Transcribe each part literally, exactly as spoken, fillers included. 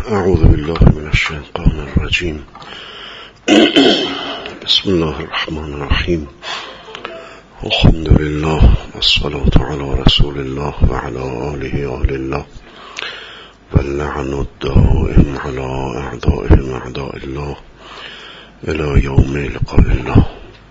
اعوذ بالله من الشیطان الرجیم. بسم الله الرحمن الرحیم. الحمد لله والصلاة على رسول الله وعلى آله آل الله واللعن الدائم على اعدائهم اعداء الله الى یوم لقاء الله.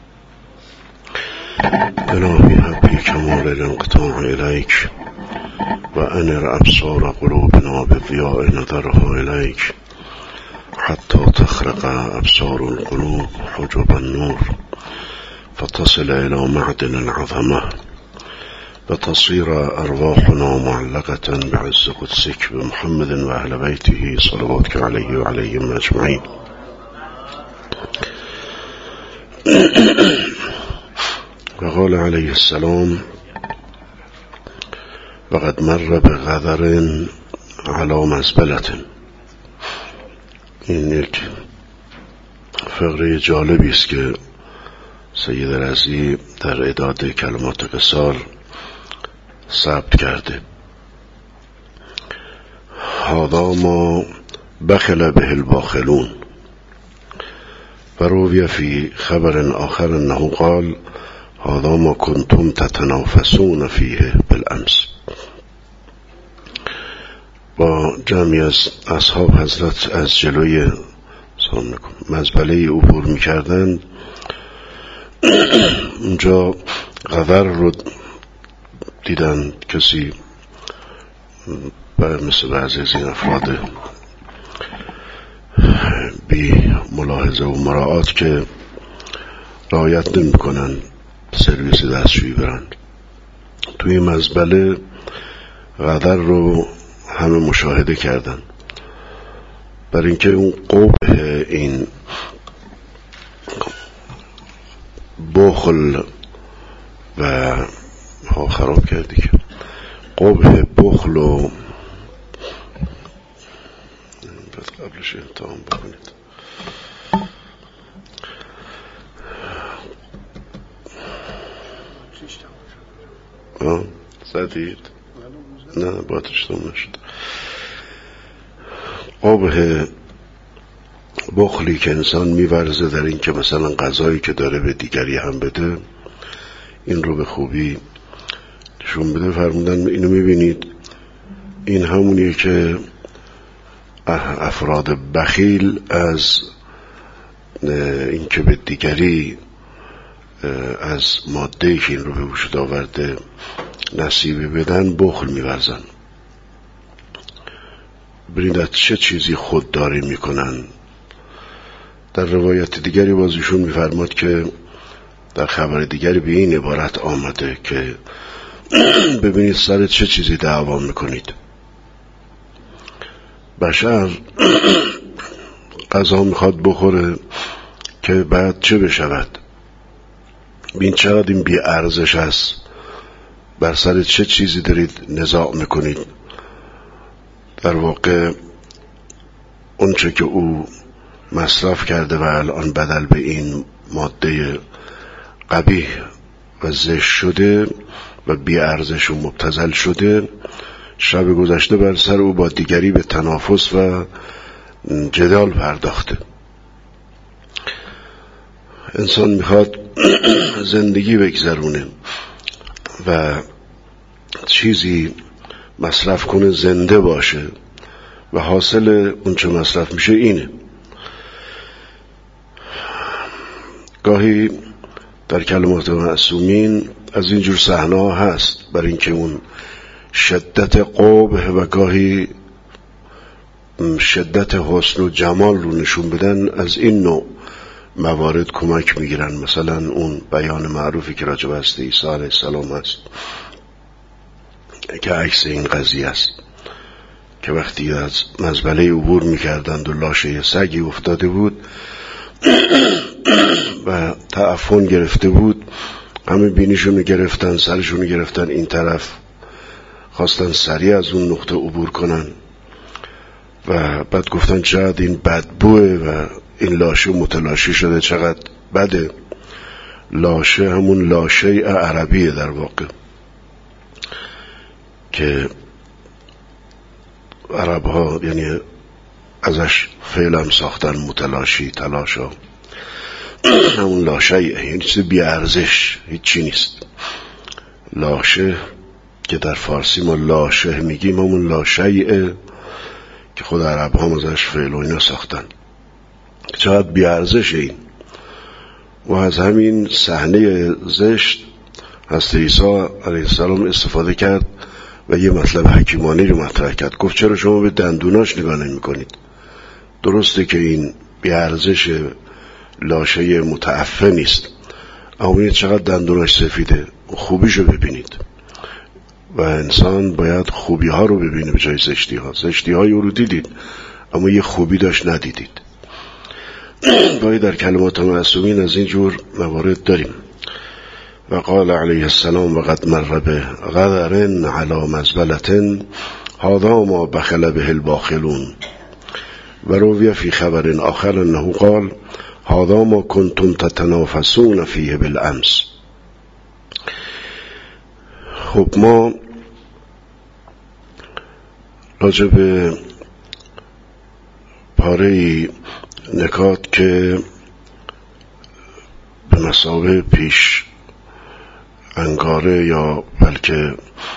الهی حبی کمال الانقطاع الیک و انر ابصار قلوبنا بضیاء نظرها الیک حتی تخرق ابصار القلوب حجب النور فتصل الى معدن العظمه وتصير ارواحنا معلقه بعز قدسك بمحمد واهل بيته صلواتك عليه وعليهم اجمعين. و قال علیه السلام وقد مر بغدر على مزبلة. این یک فقره جالبی است که سید رضی در اعداد کلمات قصار ثبت کرده. هذا ما بخل به الباخلون. و روی فی خبر آخر انه قال هذا ما کنتم تتنافسون فیه بالامس. با جمعی از اصحاب حضرت از جلوی مزبله عبور می کردند. اونجا غدر رو دیدن، کسی مثل بعضی از این افراد بی ملاحظه و مراعات که رعایت نمی کنن سرویس دستشویی برند. توی مزبله غدر رو همه مشاهده کردن، برای اینکه اون قبح این بخل و ها خراب کردی که قبح بخل و قبلش امتحان بکنید. آه زدید؟ نه باتش تمام نشد. قبح بخلی که انسان میورزه در این که مثلا غذایی که داره به دیگری هم بده، این رو به خوبی نشون بده. فرمودن اینو میبینید، این همونیه که افراد بخیل از این که به دیگری از ماده‌ای که این رو به وجود آورده نصیبی بدن بخل میورزن. برید از چه چیزی خودداری میکنن. در روایت دیگری بازیشون میفرماد که در خبر دیگری به این عبارت آمده که ببینید سر چه چیزی دعوا میکنید. بشر غذا میخواد بخوره که بعد چه بشود. ببین چقدر این بی ارزش است. بر سر چه چیزی دارید نزاع میکنید. در واقع اون چه که او مصرف کرده و الان بدل به این ماده قبیح و زشت شده و بی ارزش و مبتذل شده، شب گذشته بر سر او با دیگری به تنافس و جدال پرداخته. انسان میخواد زندگی بگذرونه و چیزی مصرف کنه زنده باشه و حاصل اون چه مصرف میشه اینه. گاهی در کلمات معصومین از اینجور صحنه‌ها هست، برای اینکه اون شدت قبح و گاهی شدت حسن و جمال رو نشون بدن. از این نوع موارد کمک میگیرن. مثلا اون بیان معروفی که راجع به حضرت عیسی علیه السلام هست که عکس این قضیه است، که وقتی از مزبله عبور میکردند و لاشه سگی افتاده بود و تعفن گرفته بود، همه بینیشونو گرفتن، سرشونو گرفتن این طرف، خواستن سریع از اون نقطه عبور کنن و بعد گفتن چقدر این بدبوه و این لاشه متلاشی شده، چقدر بده. لاشه همون لاشه عربیه در واقع که عرب ها یعنی ازش فعلم ساختن متلاشی تلاشا همون لاشیه، یعنی چیز بی ارزش، هیچی نیست. لاشه که در فارسی ما لاشه میگیم همون لاشیه که خود عرب هم ازش فعل و اینا ساختن. چقدر بی ارزشه این. و از همین صحنه زشت حضرت عیسی علیه السلام استفاده کرد و یه مطلب حکیمانه رو مطرح کرد. گفت چرا شما به دندوناش نگاه نمی کنید؟ درسته که این بی ارزش لاشه متعفن نیست، اما این چقدر دندوناش سفیده، خوبیشو ببینید. و انسان باید خوبی ها رو ببینه به جای زشتی ها. زشتی های او رو دیدید اما یه خوبی داشت ندیدید. باید در کلمات معصومین از این جور موارد داریم. و قال علیه السلام و قد مر به غدر علی مزبلة هذا ما بخل به الباخلون. و روی فی خبر آخر انه قال هذا ما کنتم تتنافسون فیه بالامس. خب ما راجع به پاره نکات که به مثابه پیش انگاره یا بلکه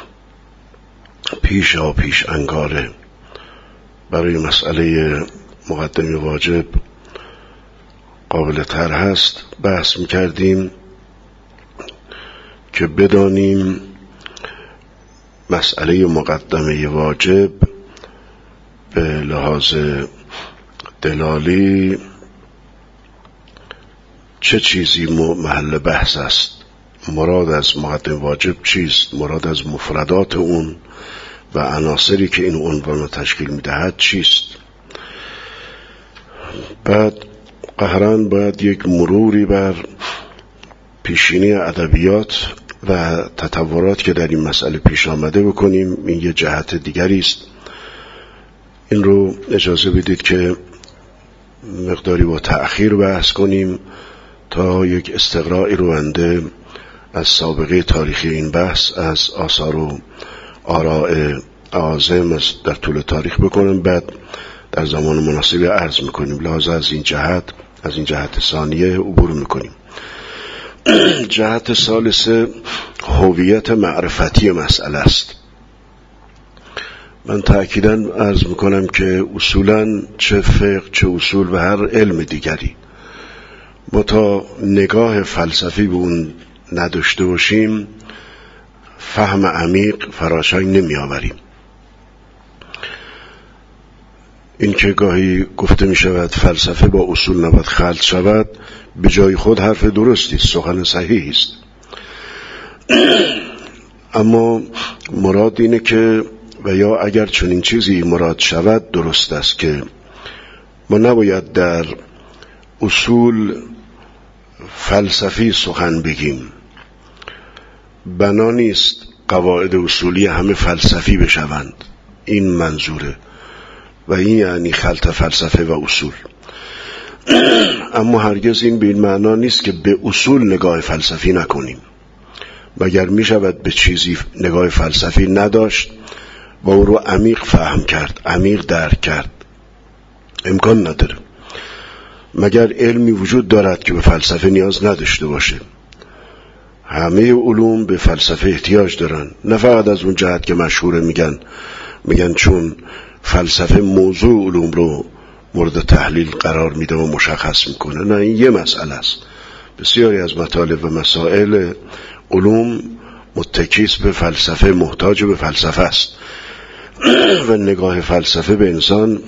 پیش یا پیش انگاره برای مسئله مقدمه واجب قابل طرح هست بحث میکردیم که بدانیم مسئله مقدمه واجب به لحاظ دلالی چه چیزی محل بحث است. مراد از مقدمه واجب چیست؟ مراد از مفردات اون و عناصری که این عنوان رو تشکیل میدهد چیست؟ بعد قهرن باید یک مروری بر پیشینی ادبیات و تطورات که در این مسئله پیش آمده بکنیم. این یه جهت دیگری است. این رو اجازه بدید که مقداری با تأخیر بحث کنیم تا یک استقرائی رو بنده از سابقه تاریخی این بحث از آثار و آراء اعاظم در طول تاریخ بکنم، بعد در زمان مناسبی عرض میکنیم. لحاظ از این جهت از این جهت ثانیه عبور میکنیم. جهت ثالثه هویت معرفتی مسئله است. من تأکیداً عرض میکنم که اصولاً چه فقه چه اصول و هر علم دیگری ما تا نگاه فلسفی به اون نداشته باشیم فهم عمیق فراشنگ نمی آوریم. این که گاهی گفته می شود فلسفه با اصول نباید خلط شود، به جای خود حرف درستی است، سخن صحیحی است. اما مراد اینه که و یا اگر چنین چیزی مراد شود درست است که ما نباید در اصول فلسفی سخن بگیم. بنا نیست قواعد اصولی همه فلسفی بشوند، این منظوره و این یعنی خلط فلسفه و اصول. اما هرگز این به این معنا نیست که به اصول نگاه فلسفی نکنیم. مگر می شود به چیزی نگاه فلسفی نداشت و او رو عمیق فهم کرد، عمیق درک کرد؟ امکان نداره. مگر علمی وجود دارد که به فلسفه نیاز نداشته باشه؟ همه علوم به فلسفه احتیاج دارن، نه فقط از اون جهت که مشهوره میگن میگن چون فلسفه موضوع علوم رو مورد تحلیل قرار میده و مشخص میکنه. نه، این یه مسئله است. بسیاری از مطالب و مسائل علوم متکیس به فلسفه، محتاج به فلسفه است و نگاه فلسفه به انسان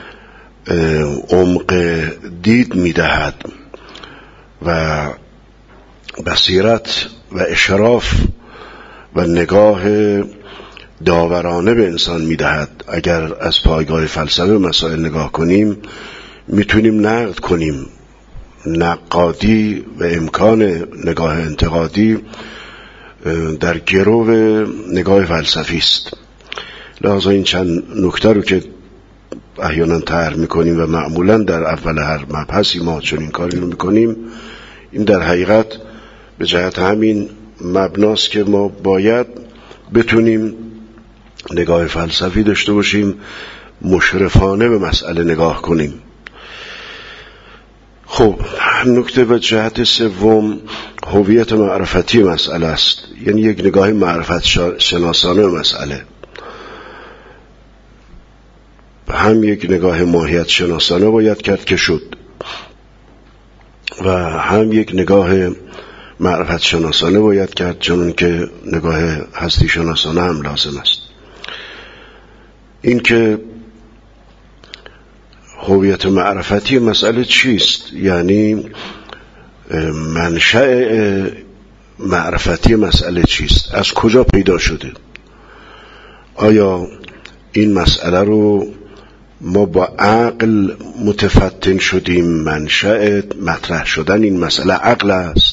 عمق دید میدهد و بصیرت و اشراف و نگاه داورانه به انسان میدهد. اگر از پایگاه فلسفه مسائل نگاه کنیم میتونیم نقد کنیم. نقادی و امکان نگاه انتقادی در گرو نگاه فلسفی است. لذا این چند نکته رو که احیانا طرح میکنیم و معمولا در اول هر مبحثی ما چون این کاری رو میکنیم، این در حقیقت به جهت همین مبناست که ما باید بتونیم نگاه فلسفی داشته باشیم مشرفانه به مسئله نگاه کنیم. خب نکته و جهت سوم هویت معرفتی مسئله است، یعنی یک نگاه معرفت شناسانه به مسئله، هم یک نگاه ماهیت شناسانه باید کرد که شد، و هم یک نگاه معرفت شناسانه باید کرد چون که نگاه هستی شناسانه هم لازم است. این که هویت معرفتی مسئله چیست، یعنی منشأ معرفتی مسئله چیست، از کجا پیدا شده، آیا این مسئله رو ما با عقل متفتن شدیم، منشأ مطرح شدن این مسئله عقل است،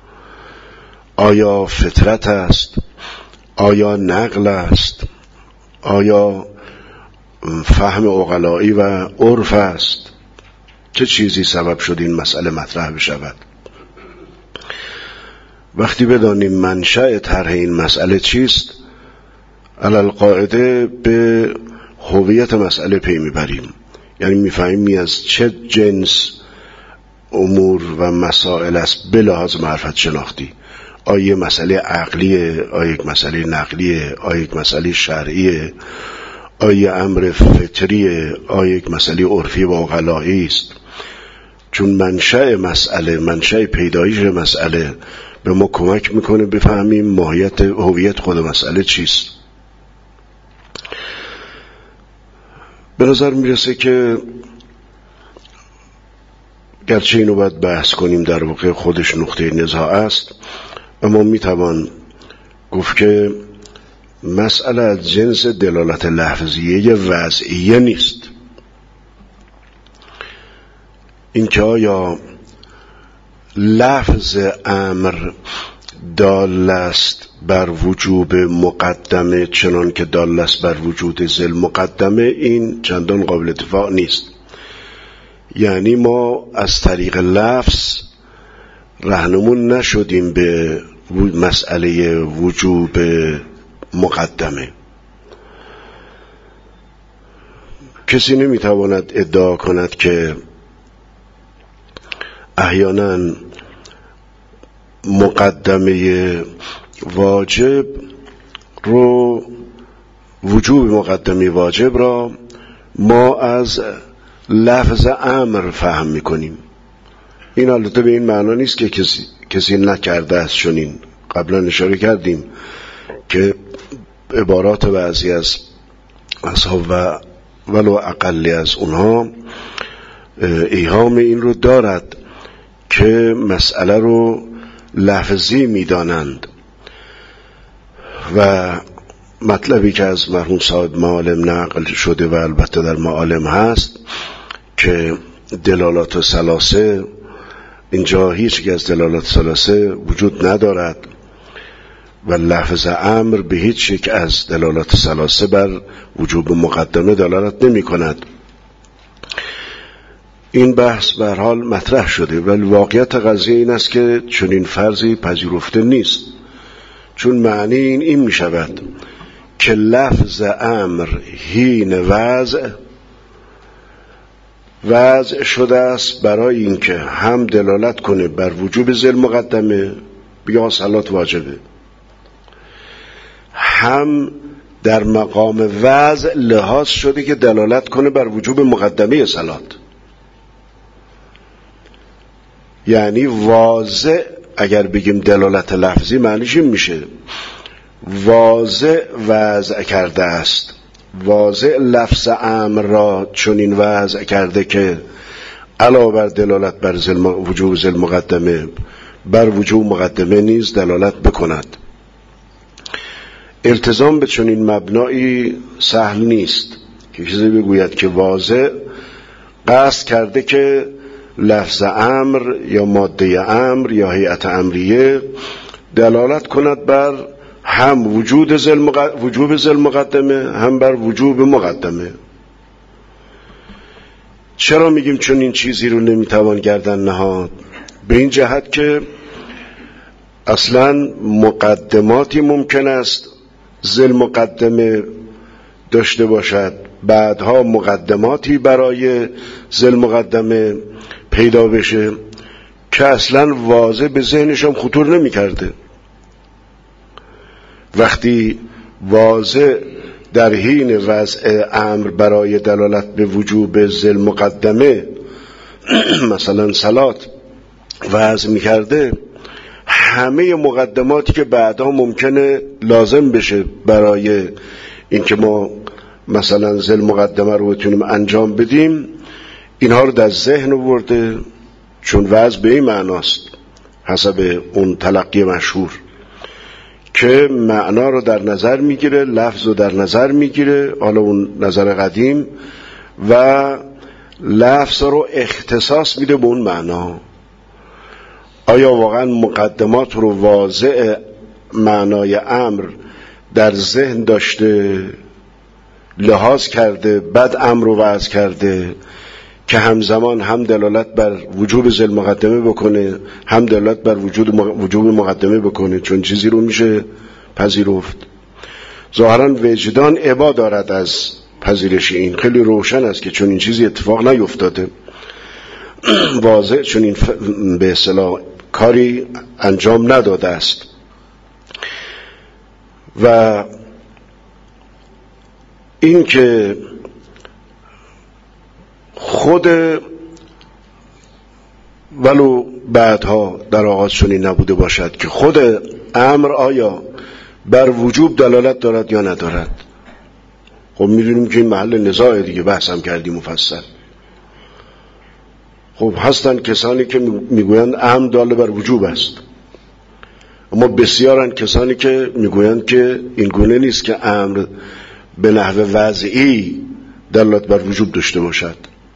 آیا فطرت است، آیا نقل است، آیا فهم عقلایی و عرف است، چه چیزی سبب شد این مسئله مطرح بشود؟ وقتی بدانیم منشأ طرح این مسئله چیست، علی القاعده به هویت مسئله پی میبریم، یعنی میفهمیم از چه جنس امور و مسائل است به لحاظ معرفت شناختی. آیا مسئله عقلیه، آیا یک مسئله نقلیه، آیا یک مسئله شرعیه، آیا امر فطریه، آیا یک مسئله عرفی و عقلایی است. چون منشأ مسئله، منشأ پیدایش مسئله به ما کمک میکنه بفهمیم ماهیت هویت خود مسئله چیست. به نظر میرسه که گرچه اینو باید بحث کنیم، در واقع خودش نقطه نزاع است، اما میتوان گفت که مسئله از جنس دلالت لفظیه وضعیه نیست. اینکه آیا لفظ امر دال است بر وجوب مقدمه چنان که دال است بر وجود ذل مقدمه، این چندان قابل اتفاق نیست. یعنی ما از طریق لفظ رهنمون نشدیم به مسئله وجوب مقدمه. کسی نمیتواند ادعا کند که احیانا مقدمه واجب رو، وجوب مقدمه واجب را ما از لفظ امر فهم میکنیم. این البته به این معنا نیست که کسی, کسی نکرده است چنین. قبلا اشاره کردیم که عبارات بعضی از اصحاب و ولو اقلی از اونها ایهام این رو دارد که مسئله رو لفظی میدانند، و مطلبی که از مرحوم صاحب معالم نقل شده و البته در معالم هست که دلالات ثلاثه، اینجا هیچ که از دلالات ثلاثه وجود ندارد و لفظ امر به هیچ یک از دلالات ثلاثه بر وجوب مقدمه دلالت نمی کند. این بحث به هر حال مطرح شده، ولی واقعیت قضیه این است که چنین فرضی پذیرفته نیست. چون معنی این این می شود که لفظ امر حین وضع وضع شده است برای اینکه هم دلالت کنه بر وجوب ذل مقدمه، بیا صلات واجبه، هم در مقام وضع لحاظ شده که دلالت کنه بر وجوب مقدمه صلات. یعنی واضح اگر بگیم دلالت لفظی معنیش این میشه واضح وضع کرده است، واضح لفظ امر را چنین وضع کرده که علاوه بر دلالت بر وجوب ذل مقدمه بر وجوب مقدمه نیز دلالت بکند. التزام به چنین مبنایی سهل نیست که کسی بگوید که واضح قصد کرده که لفظ امر یا ماده امر یا هیئت امریه دلالت کند بر هم وجود ذل مقدمه، وجوب ذل مقدمه، هم بر وجوب مقدمه. چرا میگیم چون این چیزی رو نمیتوان گردن نهاد؟ به این جهت که اصلا مقدماتی ممکن است ذل مقدمه داشته باشد بعدها مقدماتی برای ذل مقدمه پیدا بشه که اصلا واضح به ذهنش هم خطور نمی کرده. وقتی واضح در حین وضع امر برای دلالت به وجوب ذل مقدمه مثلا صلات وضع می کرده، همه مقدماتی که بعدها ممکنه لازم بشه برای اینکه ما مثلا ذل مقدمه رو بتونیم انجام بدیم اینها رو در ذهن آورده، چون وضع به این معناست حسب اون تلقی مشهور که معنا رو در نظر میگیره، لفظ رو در نظر میگیره، حالا اون نظر قدیم، و لفظ رو اختصاص میده به اون معنا. آیا واقعا مقدمات رو واضع معنای امر در ذهن داشته، لحاظ کرده، بعد امر رو وضع کرده که همزمان هم دلالت بر وجوب ذل مقدمه بکنه، هم دلالت بر وجود وجوب مقدمه بکنه، چون چیزی رو میشه پذیرفت. ظاهرا وجدان ابا دارد از پذیرش این. خیلی روشن است که چون این چیزی اتفاق نیفتاده، واضح چون این به اصطلاح کاری انجام نداده است. و این که خود ولو بعدها در آغاز چنین نبوده باشد که خود امر آیا بر وجوب دلالت دارد یا ندارد. خب میدونیم که این محل نزاع دیگه، بحث هم کردیم مفصل. خب هستن کسانی که میگویند امر دال بر وجوب است، اما بسیارن کسانی که میگویند که این گونه نیست که امر به نحو وضعی دلالت بر وجوب داشته باشد.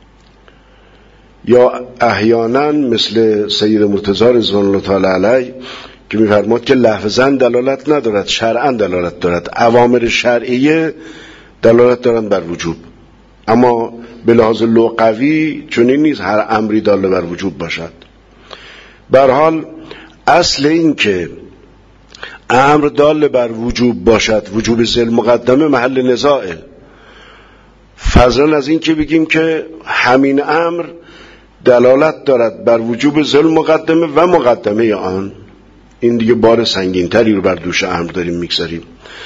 یا احیانا مثل سید مرتضی رضوان الله تعالی علیه که میفرماد که لفظاً دلالت ندارد، شرعاً دلالت دارد. اوامر شرعیه دلالت دارند بر وجوب، اما به لحاظ لغوی چنین نیست هر امری دال بر وجوب باشد. به هر حال اصل این که امر دال بر وجوب باشد، وجوب ذل مقدمه، محل نزاعه. فضلا از این که بگیم که همین امر دلالت دارد بر وجوب ذل مقدمه و مقدمه آن، این دیگه بار سنگین تری رو بر دوش امر داریم میگذاریم.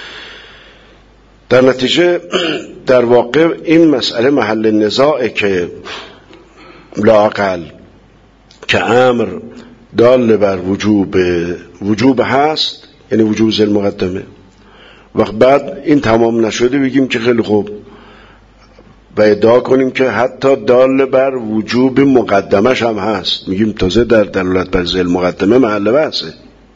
در نتیجه در واقع این مسئله محل نزاعه که لااقل که امر دال بر وجوب وجوب هست، یعنی وجوب ذل مقدمه. وقت بعد این تمام نشده بگیم که خیلی خوب و ادعا کنیم که حتی دال بر وجوب مقدمش هم هست، میگیم تازه در دلالت بر ذل مقدمه محل بحثه.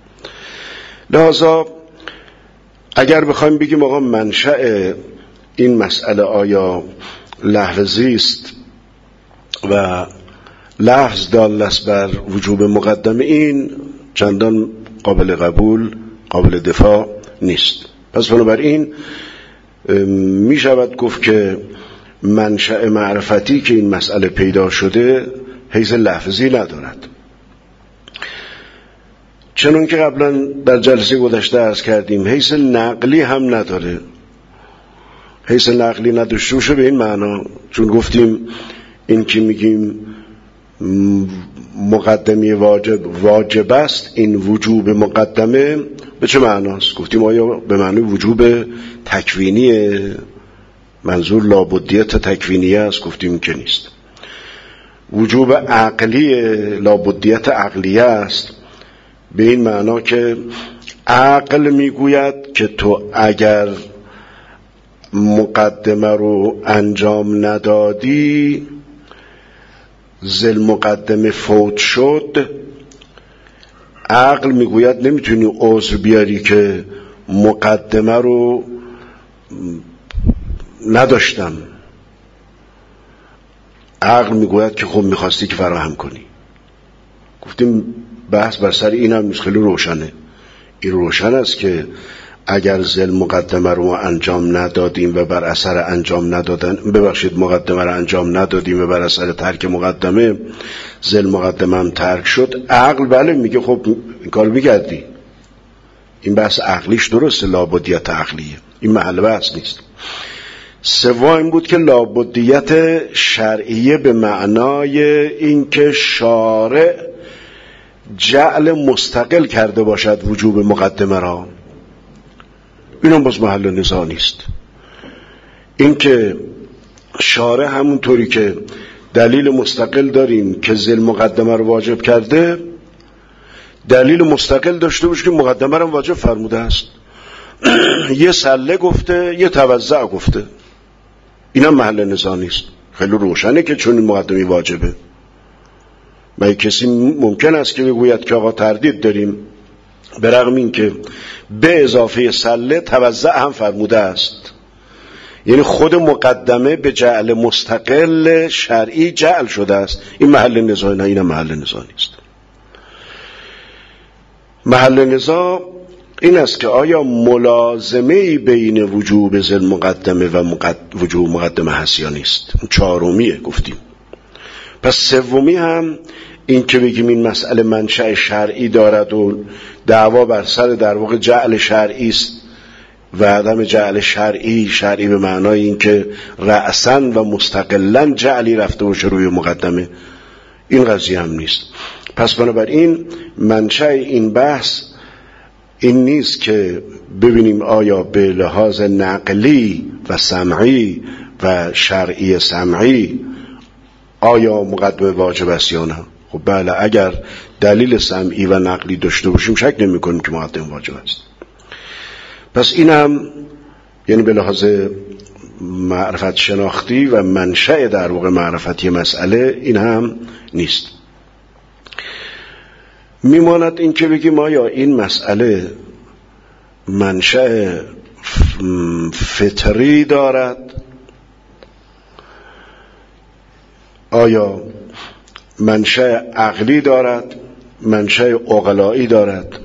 لذا اگر بخوایم بگیم آقا منشأ این مسئله آیا لفظی است و لفظ دال است بر وجوب مقدمه، این چندان قابل قبول، قابل دفاع نیست. پس بنابراین می شود گفت که منشأ معرفتی که این مسئله پیدا شده حیث لفظی ندارد، چنون که قبلا در جلسه گذشته عرض کردیم حیث نقلی هم نداره. حیث نقلی نداشته باشه به این معنا، چون گفتیم این که میگیم مقدمه واجب واجب است، این وجوب مقدمه به چه معناست؟ گفتیم آیا به معنی وجوب تکوینیه، منظور لابدیت تکوینیه است؟ گفتیم که نیست. وجوب عقلی، لابدیت عقلیه است، به این معنا که عقل میگوید که تو اگر مقدمه رو انجام ندادی، ذل مقدمه فوت شد، عقل میگوید نمیتونی عذر بیاری که مقدمه رو نداشتم. عقل میگوید که خب میخواستی که فراهم کنی. گفتیم بحث بر سر این هم خیلی روشنه. این روشن است که اگر ذل مقدمه رو ما انجام ندادیم و بر اثر انجام ندادن ببخشید مقدمه رو انجام ندادیم و بر اثر ترک مقدمه ذل مقدمه هم ترک شد، عقل بله میگه خب این کار میکردی. این بحث عقلیش درسته، لابدیت عقلیه، این محل بحث نیست. سوم این بود که لابدیت شرعیه به معنای اینکه شارع جعل مستقل کرده باشد وجوب مقدمه را. این هم باز محل نزاع نیست. اینکه شارع همونطوری که دلیل مستقل داریم که ذل مقدمه رو واجب کرده، دلیل مستقل داشته باشه که مقدمه رو واجب فرموده است. یه سله گفته، یه توزع گفته، این هم محل نزاع نیست. خیلی روشنه که چون این مقدمه واجبه. مگه کسی ممکن است که بگوید که آقا تردید داریم به رغم این که به اضافه سله توزع هم فرموده است؟ یعنی خود مقدمه به جعل مستقل شرعی جعل شده است. این محل نزاع نه، این هم محل نزاع نیست. محل نزاع این است که آیا ملازمه بین وجوب ذل مقدمه و مقد... وجوب مقدمه هست یا نیست. چهارمیه گفتیم. پس سومی هم این که بگیم این مسئله منشأ شرعی دارد و دعوا بر سر در واقع جعل شرعی است و عدم جعل شرعی، شرعی به معنای این که رأساً و مستقلاً جعلی رفته باشه روی مقدمه، این قضیه هم نیست. پس بنابراین منشأ این بحث این نیست که ببینیم آیا به لحاظ نقلی و سمعی و شرعی سمعی آیا مقدمه واجب است یا نه. خب بله، اگر دلیل سمعی و نقلی داشته باشیم شک نمی کنیم که مقدمه واجب است. پس این هم یعنی به لحاظ معرفت شناختی و منشأ در واقع معرفتی مسئله این هم نیست. میماند این که بگیم آیا این مسئله منشأ فطری دارد، آیا منشأ عقلی دارد، منشأ عقلایی دارد.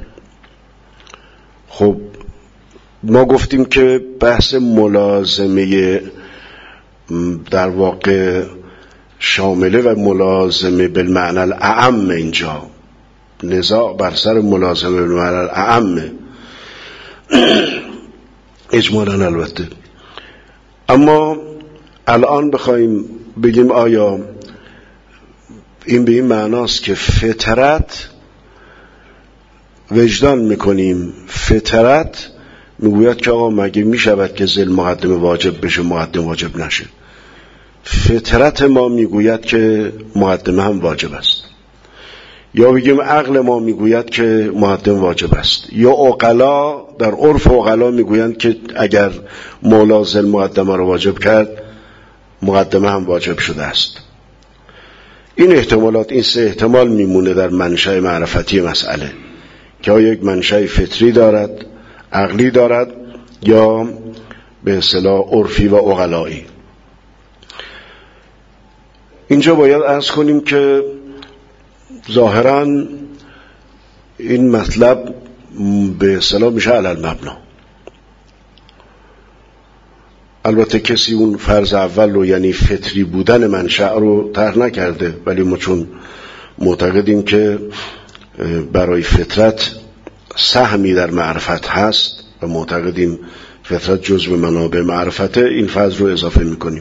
خب ما گفتیم که بحث ملازمه در واقع شامله و ملازمه بالمعنی الاعم، اینجا نزاع بر سر ملازمه بالمعنی الاعم اجمالاً البته. اما الان بخوایم بگیم آیا این به این معناست که فطرت وجدان میکنیم، فطرت میگوید که آقا مگه میشود که ذل مقدمه واجب بشه مقدمه واجب نشه؟ فطرت ما میگوید که مقدمه هم واجب است. یا بگیم عقل ما میگوید که مقدمه واجب است. یا عقلا در عرف عقلا میگویند که اگر مولا ذل مقدمه رو واجب کرد مقدمه هم واجب شده است. این احتمالات، این سه احتمال میمونه در منشأ معرفتی مسئله که آیا یک منشأ فطری دارد، عقلی دارد، یا به اصطلاح عرفی و عقلایی. اینجا باید عرض کنیم که ظاهراً این مطلب به اصطلاح میشه علی المبنا. البته کسی اون فرض اول رو یعنی فطری بودن منشأ رو طرح نکرده، ولی ما چون معتقدیم که برای فطرت سهمی در معرفت هست و معتقدیم فطرت جزء منابع معرفته، این فرض رو اضافه میکنیم.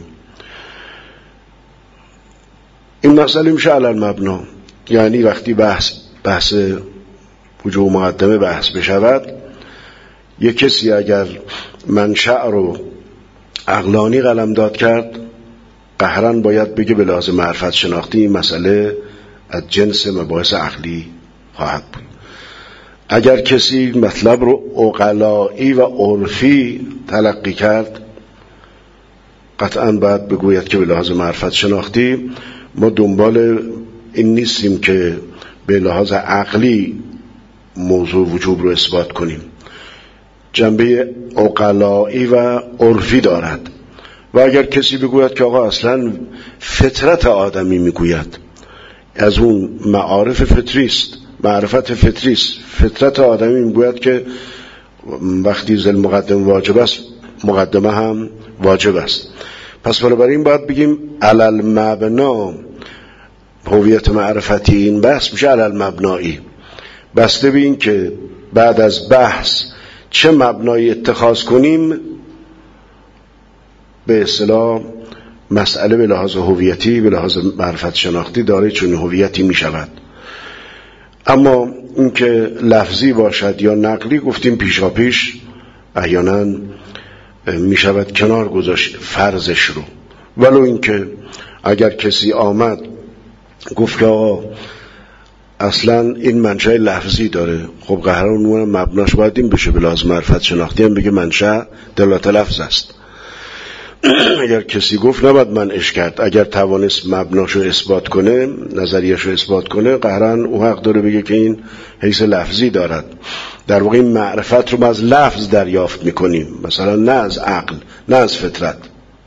این مسئله میشه علی المبنا، یعنی وقتی بحث بحث وجوب مقدمه بحث بشود، یک کسی اگر منشأ رو عقلانی قلمداد کرد قهراً باید بگه به لحاظ معرفت شناختی این مسئله از جنس مباحث عقلی خواهد بود. اگر کسی مطلب رو عقلایی و عرفی تلقی کرد قطعاً باید بگوید که به لحاظ معرفت شناختی ما دنبال این نیستیم که به لحاظ عقلی موضوع وجوب رو اثبات کنیم، جنبه عقلایی و عرفی دارد. و اگر کسی بگوید که آقا اصلا فطرت آدمی میگوید از اون معارف فطریست، معرفت فطریست، فطرت آدمی میگوید که وقتی ذل مقدمه واجب است مقدمه هم واجب است، پس بنابراین باید بگیم علی المبنا هویت معرفتی این بحث میشه علی المبنایی، بسته به این که بعد از بحث چه مبنایی اتخاذ کنیم به اصطلاح مسئله به لحاظ هویتی، به لحاظ معرفت شناختی دارای چون هویتی می شود. اما اینکه لفظی باشد یا نقلی گفتیم پیشا پیش احیانا می شود کنار گذاشت فرضش رو. ولو اینکه اگر کسی آمد گفت که آقا اصلا این منشأ لفظی داره، خب قهرمان مبناش باید این بشه، به لحاظ معرفت شناختی هم بگه منشأ دلالت لفظ است. اگر کسی گفت نباید منعش کرد، اگر توانست مبناشو اثبات کنه، نظریهشو اثبات کنه، قهرن او حق داره بگه که این حیث لفظی دارد. در واقع این معرفت رو ما از لفظ دریافت میکنیم، مثلا نه از عقل، نه از فطرت.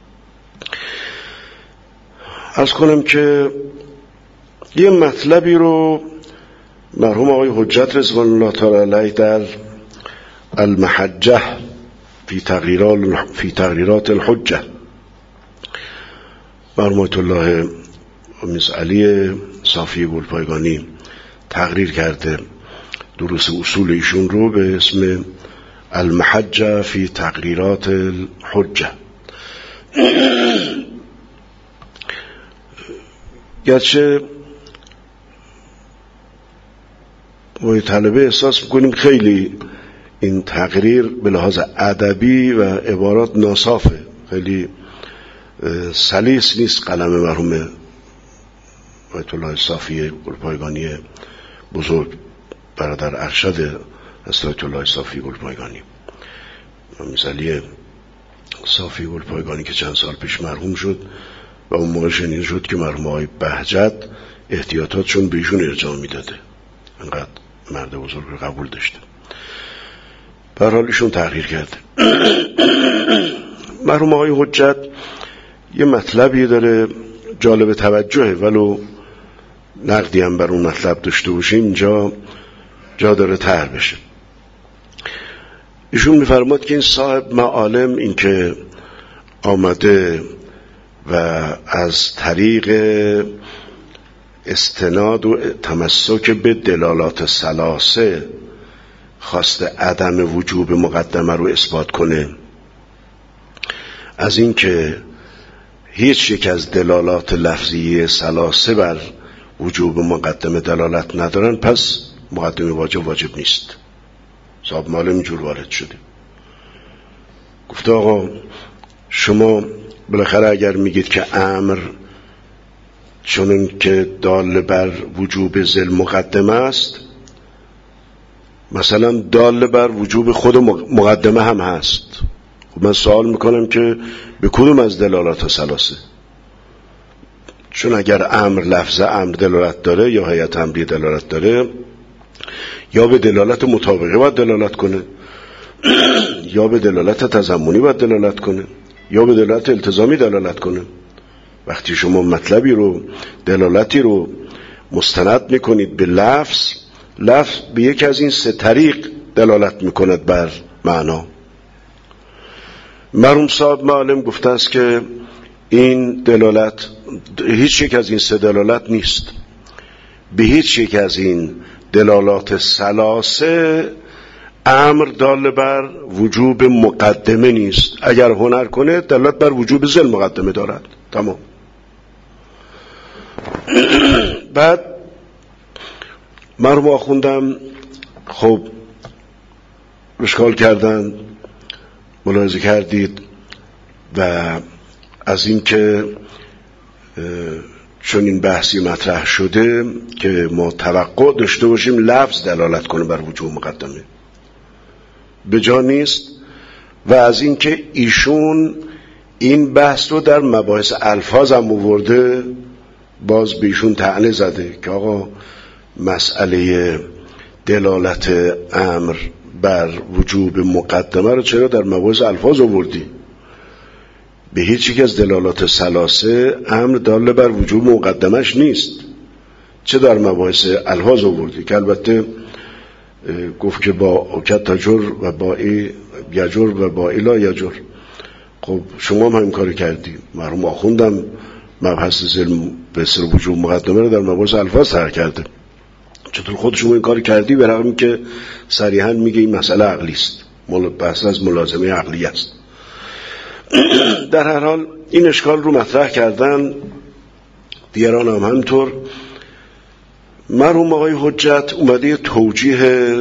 عرض کنم که یه مطلبی رو مرحوم آقای حجت رضوان الله تعالی علیه در المحجه فی تغییرات فی تغییرات الحجه، مرحوم آیت الله میز علی صافی گلپایگانی تقریر کرده دروس اصول ایشون رو به اسم المحجه فی تغییرات الحجه. گرچه ما طلبه احساس میکنیم خیلی این تقریر به لحاظ ادبی و عبارات ناصافه، خیلی سلیس نیست قلم مرحوم آیت الله صافی گلپایگانی بزرگ، برادر ارشد از آیت الله صافی گلپایگانی، مثالی صافی گلپایگانی که چند سال پیش مرحوم شد و اون موقع شنیده شد که مرحوم آقای بهجت احتیاطاتشون به ایشون ارجاع میداده، انقدر مرد بزرگ رو قبول داشته. به هر حال ایشون تغییر کرده. مرحوم آقای حجت یه مطلبی داره جالب توجهه، ولو نقدی هم بر اون مطلب داشته باشیم اینجا جا داره طرح بشه. ایشون میفرماد که این صاحب معالم این که آمده و از طریق استناد و تمسک به دلالات ثلاثه خواست عدم وجوب مقدمه رو اثبات کنه، از این که هیچ یک از دلالات لفظی ثلاثه بر وجوب مقدمه دلالت ندارن، پس مقدمه واجب واجب نیست. صاحب معالم اینجور وارد شده، گفته آقا شما بالاخره اگر میگید که امر چون که دال بر وجوب ذل مقدمه است، مثلا دال بر وجوب خود مقدمه هم هست. خب من سوال میکنم که به کدوم از دلالات ثلاثه؟ چون اگر امر لفظ امر دلالت داره یا هیئت امری دلالت داره، یا به دلالت مطابقه باید دلالت کنه، یا به دلالت تضمنی باید دلالت کنه، یا به دلالت التزامی دلالت کنه. وقتی شما مطلبی رو، دلالتی رو مستند میکنید به لفظ، لفظ به یک از این سه طریق دلالت میکند بر معنا. مرحوم صاحب معلم گفته است که این دلالت هیچ یک از این سه دلالت نیست، به هیچ یک از این دلالات ثلاثه امر دال بر وجوب مقدمه نیست. اگر هنر کنه دلالت بر وجوب ذل مقدمه دارد. تمام. بعد مرحوم آخوندم خب اشکال کردن، ملاحظه کردید و از این که چون این بحثی مطرح شده که ما توقع داشته باشیم لفظ دلالت کنه بر وجوب مقدمه، به جا نیست. و از این که ایشون این بحث رو در مباحث الفاظ هم آورده، باز به ایشون طعنه زده که آقا مسئله دلالت امر بر وجوب مقدمه رو چرا در مباحث الفاظ آوردی؟ به هیچ یک از دلالات ثلاثه امر دال بر وجوب مقدمش نیست، چه در مباحث الفاظ آوردی؟ که البته گفت که با اوکت تجر و با ای یجر و با ایلا یجر. خب شما هم همین کاری کردی. مرحوم آخوندم مبحث ظلم به سر وجوب مقدمه رو در مباحث الفاظ طرح کرده. چطور خود شما این کاری کردی؟ به رغم که صریحا میگه این مسئله عقلی است، بحث از ملازمه عقلی است. در هر حال این اشکال رو مطرح کردن، دیگران هم همینطور. مرحوم آقای حجت اومده توجیه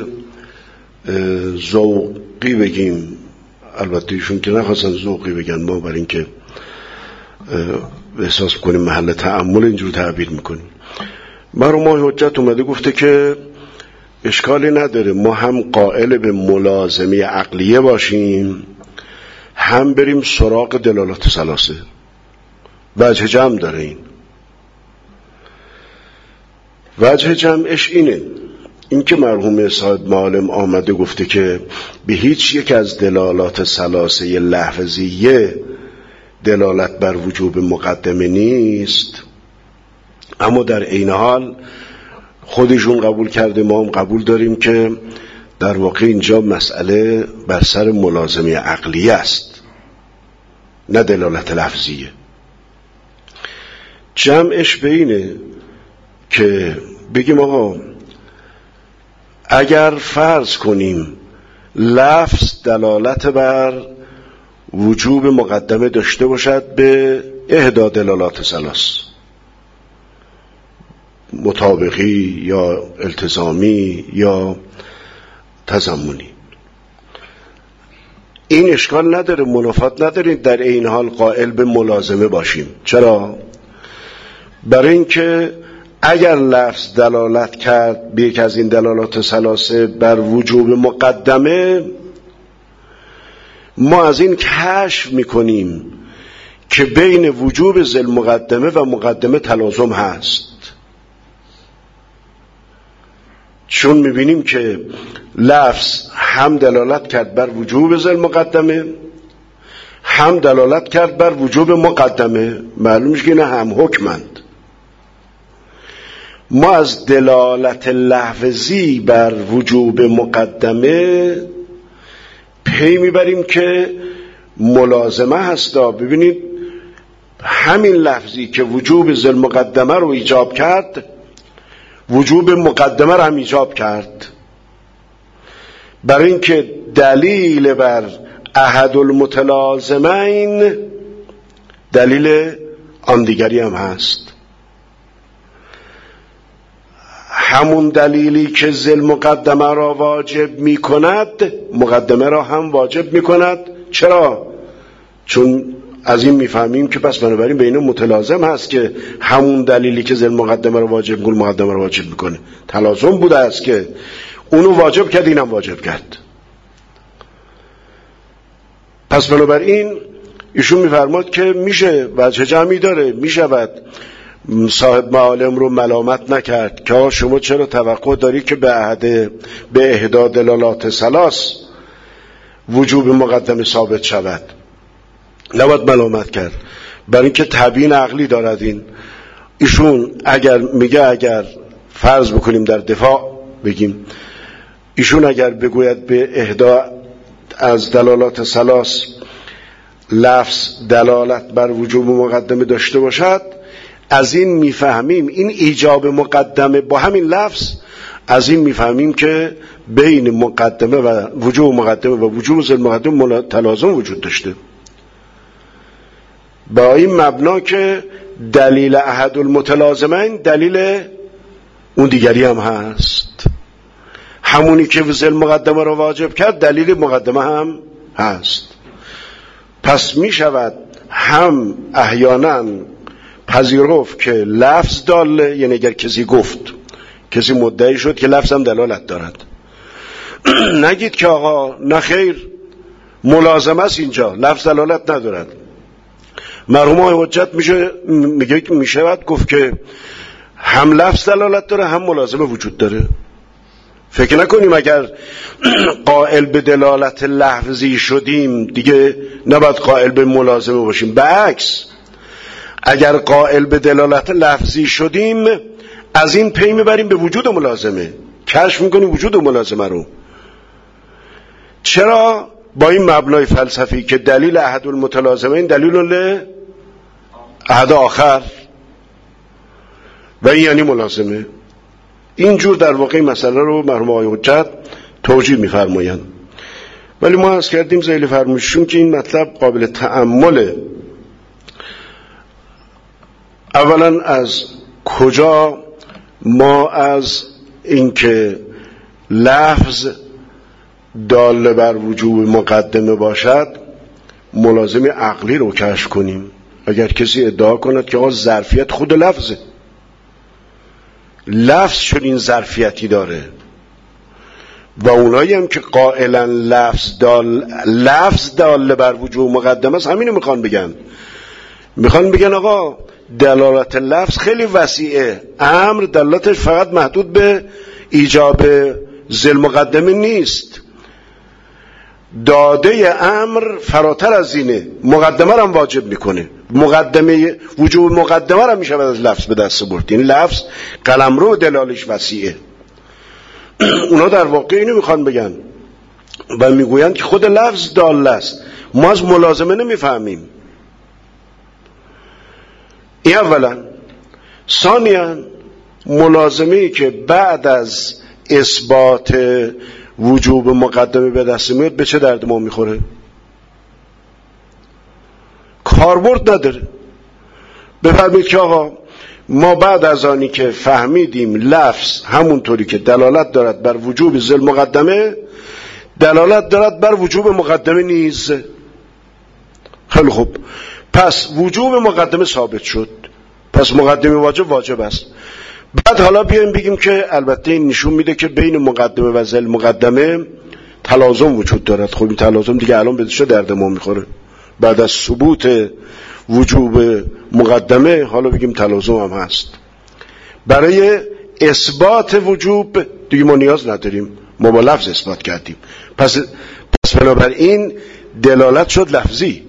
ذوقی بگیم، البته ایشون که نخواستن ذوقی بگن، ما برای اینکه احساس کنیم محل تأمل اینجور تعبیر میکنیم. مرحوم آقای حجت اومده گفته که اشکالی نداره ما هم قائل به ملازمه عقلیه باشیم، هم بریم سراغ دلالات ثلاثه. وجه جمع داره این. وجه جمعش اینه، این که مرحوم صاحب معالم آمده گفته که به هیچ یک از دلالات ثلاثه لفظیه دلالت بر وجوب مقدمه نیست، اما در عین حال خودشون قبول کرده، ما هم قبول داریم که در واقع اینجا مسئله بر سر ملازمه عقلیه است، نه دلالت لفظیه. جمعش به اینه که بگیم آقا اگر فرض کنیم لفظ دلالت بر وجوب مقدمه داشته باشد به احدا دلالات ثلاث، مطابقی یا التزامی یا تضمنی، این اشکال نداره، منافات نداره در این حال قائل به ملازمه باشیم. چرا؟ برای اینکه اگر لفظ دلالت کرد به یک از این دلالات ثلاثه بر وجوب مقدمه، ما از این کشف میکنیم که بین وجوب ذل مقدمه و مقدمه تلازم هست، چون میبینیم که لفظ هم دلالت کرد بر وجوب ذل مقدمه، هم دلالت کرد بر وجوب مقدمه. معلوم میشه که اینا هم حکمند. ما از دلالت لفظی بر وجوب مقدمه پی میبریم که ملازمه هستا. ببینید همین لفظی که وجوب ذل مقدمه رو ایجاب کرد، وجوب مقدمه رو هم ایجاب کرد، برای اینکه دلیل بر احد المتلازمین دلیل آن دیگری هم هست. همون دلیلی که ذل مقدمه را واجب می کند مقدمه را هم واجب می کند. چرا؟ چون از این میفهمیم که پس بنابراین بین متلازم هست که همون دلیلی که ذل مقدمه را واجب گل مقدمه را واجب میکنه، تلازم بوده است که اونو واجب کرد اینم واجب کرد. پس بنابراین ایشون میفرماد که میشه وجه جمعی داره، میشود صاحب معالم رو ملامت نکرد که شما چرا توقع داری که به عهد به احدا دلالات ثلاث وجوب مقدمه ثابت شود. نباید ملامت کرد، برای اینکه تبیین عقلی دارد. این ایشون اگر میگه، اگر فرض بکنیم در دفاع بگیم، ایشون اگر بگوید به احدا از دلالات ثلاث لفظ دلالت بر وجوب مقدمه داشته باشد، از این میفهمیم این ایجاب مقدمه با همین لفظ، از این میفهمیم که بین مقدمه و وجوب مقدمه و وجوب ذل مقدمه تلازم وجود داشته، با این مبنا که دلیل احد المتلازمین دلیل اون دیگری هم هست، همونی که ذل مقدمه رو واجب کرد دلیل مقدمه هم هست. پس می شود هم احیانا پذیرفت که لفظ داله، یعنی اگر کسی گفت، کسی مدعی شد که لفظ هم دلالت دارد، نگید که آقا نخیر ملازمه است اینجا لفظ دلالت ندارد. مرحوم آقای حجت میشه میگه میشود گفت که هم لفظ دلالت داره هم ملازمه وجود داره. فکر نکنیم اگر قائل به دلالت لفظی شدیم دیگه نباید قائل به ملازمه باشیم. برعکس، اگر قائل به دلالت لفظی شدیم از این پی میبریم به وجود ملازمه، کشف میکنیم وجود ملازمه رو. چرا؟ با این مبنای فلسفی که دلیل احد المتلازمین دلیل ل احد آخر و این یعنی ملازمه. اینجور در واقع مسئله رو مرحوم آقای حجت توجیه می‌فرمایند. ولی ما عرض کردیم ذیل فرمایششون که این مطلب قابل تأمله. اولا از کجا ما از اینکه لفظ دال بر وجوب مقدمه باشد ملازم عقلی رو کشف کنیم. اگر کسی ادعا کند که آقا ظرفیت خود لفظه، لفظ شد این ظرفیتی داره، و اونایی هم که قائلا لفظ دال لفظ دال بر وجوب مقدمه است همینو میخوان بگن. میخوان بگن آقا دلالت لفظ خیلی وسیعه، امر دلالتش فقط محدود به ایجاب ذل مقدمه نیست، داده امر فراتر از اینه، مقدمه رو هم واجب میکنه، مقدمه وجوب مقدمه رو میشه از لفظ به دست برد. این لفظ قلمرو دلالش وسیعه. اونا در واقع اینو میخوان بگن و میگویند که خود لفظ داله است، ما از ملازمه نمیفهمیم. این اولا. ثانیاً ملازمه‌ای که بعد از اثبات وجوب مقدمه به دست میاد به چه درد ما میخوره؟ کاربرد نداره. بفرمایید که آقا ما بعد از آنی که فهمیدیم لفظ همونطوری که دلالت دارد بر وجوب ذل مقدمه دلالت دارد بر وجوب مقدمه نیز. خیلی خوب، پس وجوب مقدمه ثابت شد، پس مقدمه واجب واجب است. بعد حالا بیایم بگیم که البته این نشون میده که بین مقدمه و ذل مقدمه تلازم وجود دارد. خب این تلازم دیگه الان به چه درد ما میخوره؟ بعد از ثبوت وجوب مقدمه حالا بگیم تلازم هم هست. برای اثبات وجوب دیگه ما نیاز نداریم، ما با لفظ اثبات کردیم. پس پس بنابراین دلالت شد لفظی.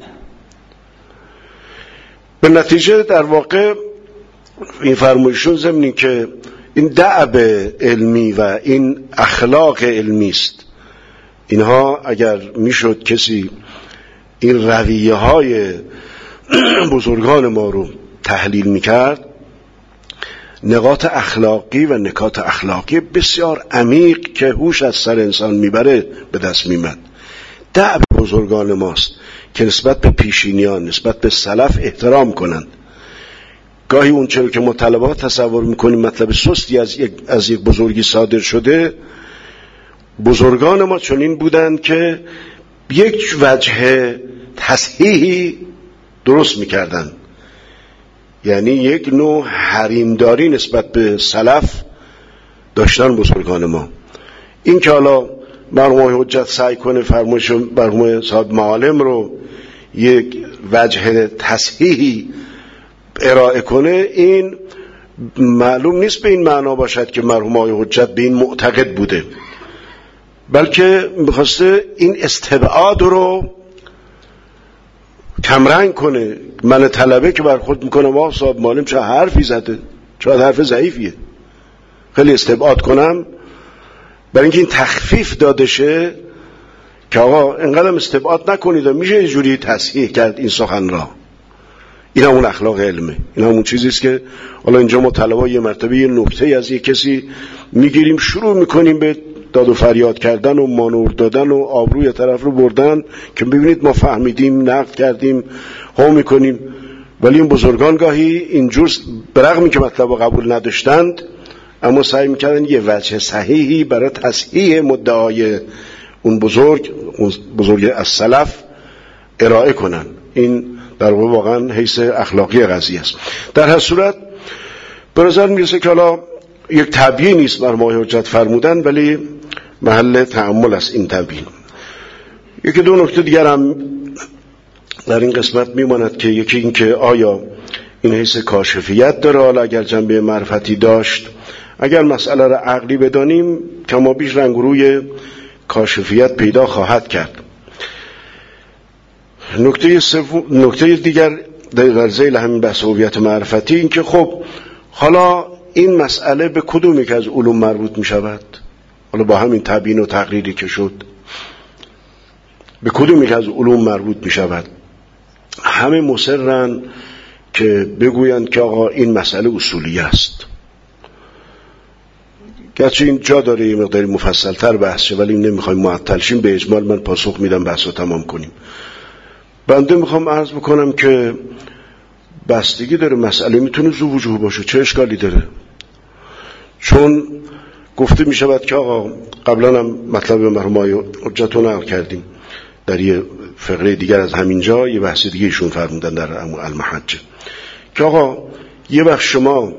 به نتیجه در واقع این فرمایشون ضمن که این دعب علمی و این اخلاق علمی است، اینها اگر میشد کسی این رویه های بزرگان ما رو تحلیل میکرد، نقاط اخلاقی و نکات اخلاقی بسیار عمیق که هوش از سر انسان میبره به دست میمد. دعب بزرگان ماست که نسبت به پیشینیان، نسبت به سلف احترام کنند. گاهی اون چرا که مطالبات تصور میکنیم مطلب سستی از یک, از یک بزرگی صادر شده، بزرگان ما چنین بودند که یک وجه تصحیحی درست میکردن، یعنی یک نوع حریمداری نسبت به سلف داشتن بزرگان ما. این که حالا مرحوم حجت سعی کنه فرمایش مرحوم صاحب معالم رو یک وجه تصحیحی ارائه کنه، این معلوم نیست به این معنا باشد که مرحوم آقای حجت به این معتقد بوده، بلکه میخواسته این استبعاد رو کمرنگ کنه. من طلبه که برخورد میکنم آقا صاحب معلم چه حرفی زده، چه حرف ضعیفیه، خیلی استبعاد کنم برای اینکه این تخفیف داده شه که آقا اینقدر استبعاد نکنید و میشه یه جوری تصحیح کرد این سخن را. این همون اخلاق علمه، این همون چیزیست که حالا اینجا ما طلبا یه مرتبه یه نکته از یه کسی میگیریم، شروع میکنیم به داد و فریاد کردن و مانور دادن و آبروی طرف رو بردن که ببینید ما فهمیدیم، نقد کردیم، ها میکنیم. ولی این بزرگان گاهی اینجور برغمی که مطلب قبول نداشتند اما سعی میکردن یه وجه صحیحی برای تصحیح مدعای اون بزرگ اون بزرگ از سلف ارائه کنن. این در واقع واقعا حیث اخلاقی قضیه است. در هر صورت به نظر میرسه که حالا یک تبیین نیست مرحوم حجت فرمودن، ولی محل تأمل است این تبیین. یکی دو نکته دیگر هم در این قسمت میماند که یکی این که آیا این حیث کاشفیت داره، حالا اگر جنبه معرفتی داشت، اگر مسئله را عقلی بدانیم کما بیش رنگ روی کاشفیت پیدا خواهد کرد. نکته سوم، نکته دیگر در ذیل همین بحث هویت معرفتی این که خب حالا این مسئله به کدوم یک از علوم مربوط می شود؟ حالا با همین تبیین و تقریری که شد به کدوم یک از علوم مربوط می شود؟ همه مصرن که بگویند که آقا این مسئله اصولی است، گرچه این جا داره یه مقداری مفصل‌تر بحث شه، ولی نمیخوایم معطل شیم. به اجمال من پاسخ میدم، بحث رو تمام کنیم. بنده میخوام عرض بکنم که بستگی داره، مسئله میتونه ذو وجوه باشه، چه اشکالی داره؟ چون گفته میشود که آقا قبلا هم مطلب مرحوم آقای حجت رو نقل کردیم در یه فقره دیگر از همین جا، یه بحث دیگه ایشون فرمودن در المحجه که آقا یه وقت شما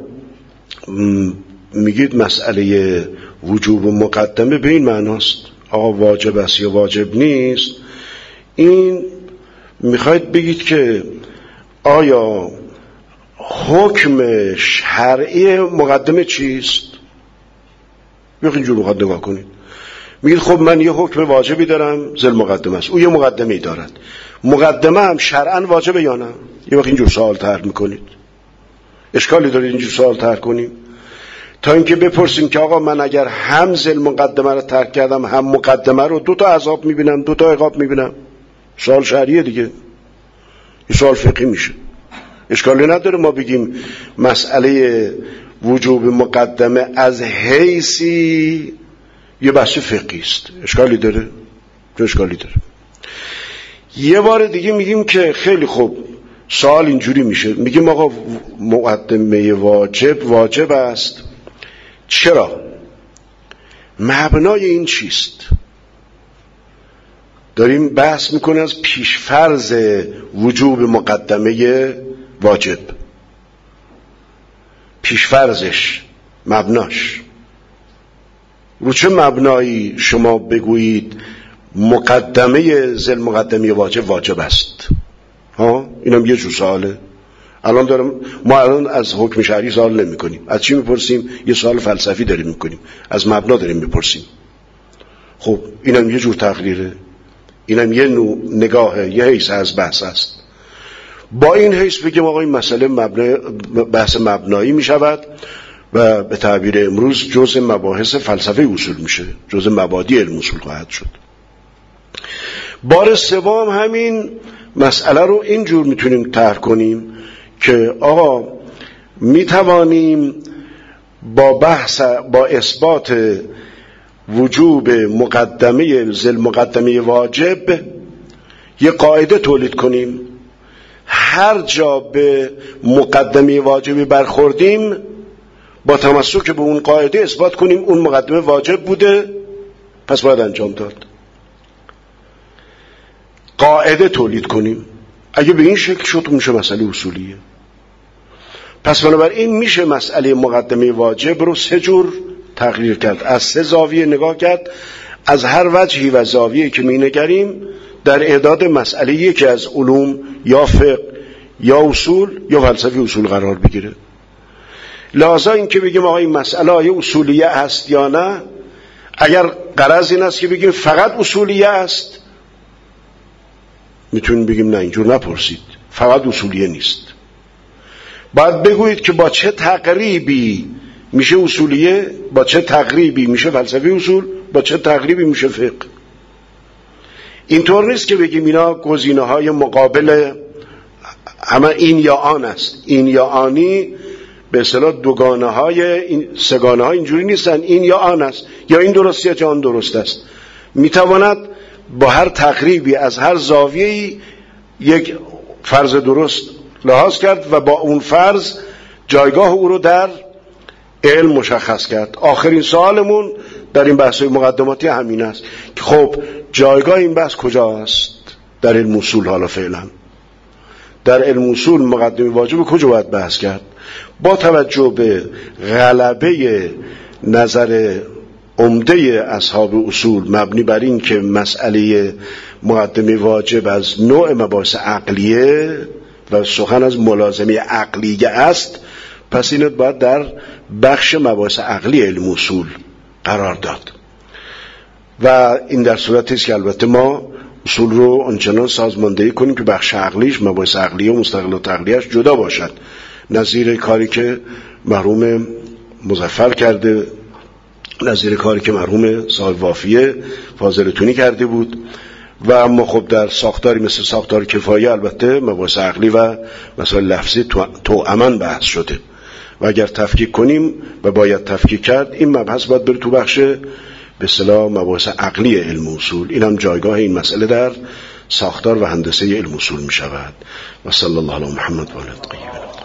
میگید مسئله وجوب و مقدمه به این معناست آقا واجب است یا واجب نیست، این میخواید بگید که آیا حکم شرعی مقدمه چیست؟ بیاید اینجور مقدمه نگاه کنید. میگید خب من یه حکم واجبی دارم، ذل مقدمه است، او یه مقدمه‌ای دارد، مقدمه هم شرعاً واجبه یا نه؟ یه وقت اینجور سوال طرح میکنید. اشکالی داره اینجور سوال طرح کنیم؟ تا اینکه بپرسیم که آقا من اگر هم ذل مقدمه رو ترک کردم هم مقدمه رو، دو تا عذاب میبینم، دو تا عقاب میبینم. سوال شرعیه دیگه، این سوال فقهی میشه. اشکالی نداره ما بگیم مسئله وجوب مقدمه از حیثی یه بحث فقهی است. اشکالی داره؟ چه اشکالی داره؟ یه بار دیگه میگیم که خیلی خوب، سوال اینجوری میشه، میگیم آقا مقدمه واجب واجب است، چرا؟ مبنای این چیست؟ داریم بحث میکنه از پیشفرض وجوب مقدمه واجب، پیشفرضش، مبناش. رو چه مبنایی شما بگویید مقدمه ذل مقدمه واجب واجب است؟ ها، اینم یه جور سواله. الان دارم ما الان از حکم شرعی سوال نمی کنیم، از چی میپرسیم؟ یه سوال فلسفی داریم میکنیم، از مبنا داریم میپرسیم. خب اینم یه جور تقریره، اینم یه نوع نگاهه، یه حیث از بحث است. با این حیث بگیم آقا این مسئله مبنا، بحث مبنایی میشود و به تعبیر امروز جزء مباحث فلسفه اصول میشه، جزء مبادی علم اصول خواهد شد. بار سوم همین مسئله رو اینجور میتونیم طرح کنیم که آقا میتوانیم با بحث، با اثبات وجوب مقدمه ذل مقدمه واجب یه قاعده تولید کنیم، هر جا به مقدمه واجبی برخوردیم با تمسک به اون قاعده اثبات کنیم اون مقدمه واجب بوده، پس باید انجام داد. قاعده تولید کنیم. اگه به این شکل شد میشه مسئله اصولیه. پس بنابراین میشه مسئله مقدمه واجب رو سه جور تقریر کرد، از سه زاویه نگاه کرد، از هر وجهی و زاویه‌ای که مینگریم در اعداد مسئله یکی از علوم یا فقه یا اصول یا فلسفه اصول قرار بگیره. لازم این که بگیم آقا این مسئله آیا اصولیه است یا نه، اگر غرض این است که بگیم فقط اصولیه است، میتونیم بگیم نه، اینجور نپرسید، فقط اصولیه نیست. باید بگویید که با چه تقریبی میشه اصولیه، با چه تقریبی میشه فلسفه اصول، با چه تقریبی میشه فقه. اینطور نیست که بگیم اینا گزینه های مقابل همه این یا آن است. این یا آنی به اصطلاح دوگانه های این سگانه ها اینجوری نیستن، این یا آن است، یا این درست یا آن درست است. میتواند با هر تقریبی از هر زاویه‌ای یک فرض درست لحاظ کرد و با اون فرض جایگاه او رو در علم مشخص کرد. آخرین سوالمون در این بحث مقدماتی همین است که خب جایگاه این بحث کجاست در علم اصول؟ حالا فعلا در علم اصول مقدمه واجب کجا باید بحث کرد؟ با توجه به غلبه نظر عمده اصحاب اصول مبنی بر این که مسئله مقدمه واجب از نوع مباحث عقلیه و سخن از ملازمه عقلیه است، پس اینت باید در بخش مباحث عقلی علم اصول قرار داد و این در صورتی است که البته ما اصول رو آنچنان سازماندهی کنیم که بخش عقلیش، مباحث عقلیه و مستقلات عقلیه‌اش جدا باشد، نظیر کاری که مرحوم مظفر کرده، نظیر کاری که مرحوم صاحب وافیه فاضلتونی کرده بود. و اما خب در ساختاری مثل ساختار کفایه البته مباحث عقلی و مسائل لفظی توأماً بحث شده و اگر تفکیک کنیم و باید تفکیک کرد، این مبحث باید بره تو بخش به اصطلاح مباحث عقلی علم اصول. این هم جایگاه این مسئله در ساختار و هندسه علم اصول می شود. و صلی الله علی محمد و آله الطاهرین.